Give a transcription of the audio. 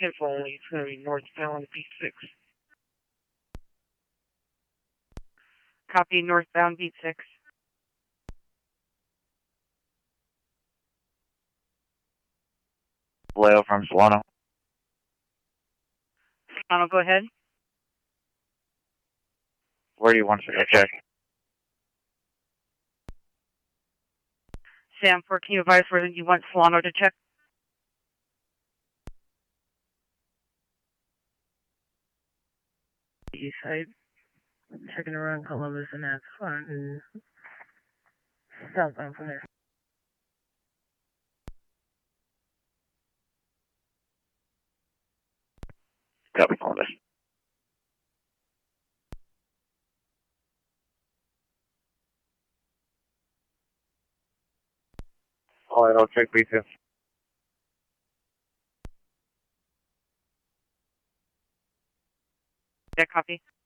info only. It's going to be northbound B6. Copy, northbound B6. Leo from Solano. Solano, go ahead. Where do you want us to go check? Sam, can you advise where you want Solano to check? East side. Checking around Columbus and that's fine. And southbound from there. Copy, Columbus. All right, I'll check B2. Yeah, copy.